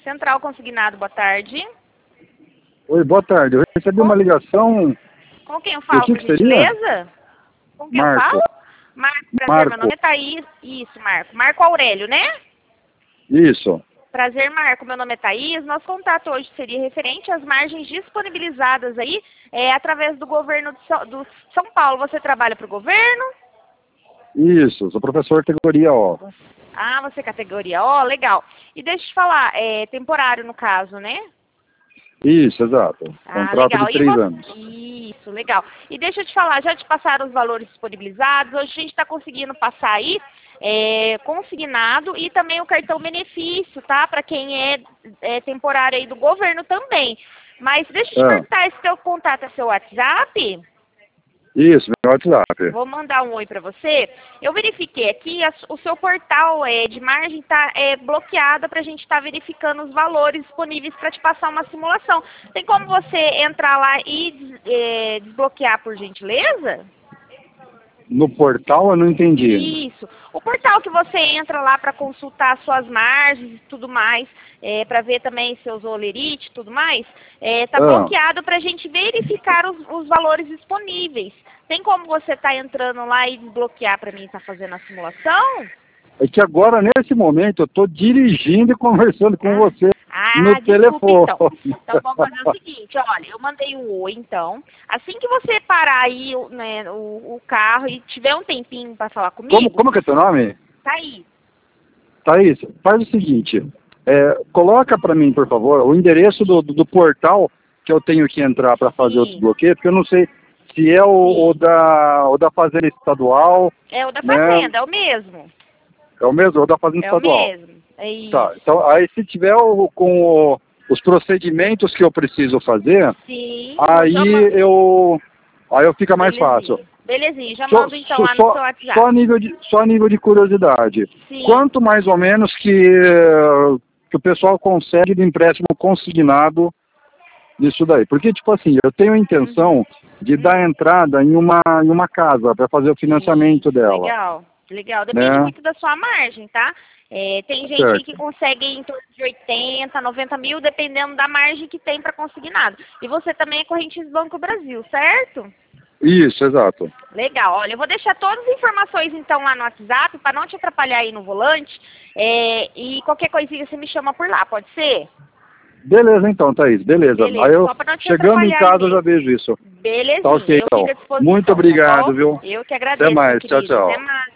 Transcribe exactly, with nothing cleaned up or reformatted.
Central Consignado, boa tarde. Oi, boa tarde. Eu recebi Com... uma ligação... Com quem eu falo, que por que seria? gentileza? Com quem Marco. eu falo? Marco, prazer, Marco. meu nome é Thaís. Isso, Marco. Marco Aurélio, né? Isso. Prazer, Marco. Meu nome é Thaís. Nosso contato hoje seria referente às margens disponibilizadas aí é, através do governo de São, do São Paulo. Você trabalha para o governo? Isso, sou professor categoria O. Ah, você é categoria O, legal. E deixa eu te falar, é temporário no caso, né? Isso, exato. Ah, Contrato legal. de três E você... anos. Isso, legal. E deixa eu te falar, já te passaram os valores disponibilizados, hoje a gente está conseguindo passar aí é, consignado e também o cartão benefício, tá? Para quem é, é temporário aí do governo também. Mas deixa eu te É. perguntar, esse teu contato é seu WhatsApp? Isso, meu WhatsApp. Vou mandar um oi para você. Eu verifiquei aqui, a, o seu portal é, de margem está é, bloqueado para a gente estar tá verificando os valores disponíveis para te passar uma simulação. Tem como você entrar lá e é, desbloquear, por gentileza? No portal eu não entendi. Isso. O portal que você entra lá para consultar suas margens e tudo mais, é, para ver também seus olerite e tudo mais, está Ah. bloqueado para a gente verificar os, os valores disponíveis. Tem como você estar tá entrando lá e desbloquear para mim estar tá fazendo a simulação? É que agora, nesse momento, eu estou dirigindo e conversando com ah. você Ah, no desculpa, telefone. então. Então vamos fazer o seguinte, olha, eu mandei um oi, então. Assim que você parar aí né, o, o carro e tiver um tempinho para falar comigo... Como, como que é teu nome? Thaís. Thaís, faz o seguinte, é, coloca para mim, por favor, o endereço do, do, do portal que eu tenho que entrar para fazer o desbloqueio, porque eu não sei se é o, o, da, o da Fazenda Estadual... É o da né? Fazenda, é o mesmo. É o mesmo, o da Fazenda é Estadual. É o mesmo, é isso. Tá, então aí se tiver o, com o, os procedimentos que eu preciso fazer, Sim, aí eu, aí eu fica mais Belezinha. fácil. Belezinha, já Só, mando então só, lá no só, seu WhatsApp. só a nível de, só a nível de curiosidade. Sim. Quanto mais ou menos que, que o pessoal consegue de empréstimo consignado nisso daí? Porque, tipo assim, eu tenho a intenção Uhum. de Uhum. dar entrada em uma, em uma casa para fazer o financiamento Isso, dela. Legal, legal. Depende né? muito da sua margem, tá? É, tem gente Certo. aí que consegue em torno de oitenta, noventa mil, dependendo da margem que tem para consignado. E você também é correntista do Banco Brasil, certo? Isso, exato. Legal, olha, eu vou deixar todas as informações então lá no WhatsApp, para não te atrapalhar aí no volante, é, e qualquer coisinha você me chama por lá, pode ser? Beleza então, Thaís, beleza. Beleza, Aí eu, só pra não te chegando em casa, eu mesmo. já vejo isso. Belezinha, Tá ok, eu então. fico à disposição. Muito obrigado, tá viu? Eu que agradeço, Até mais, meu querido. tchau, tchau. Até mais.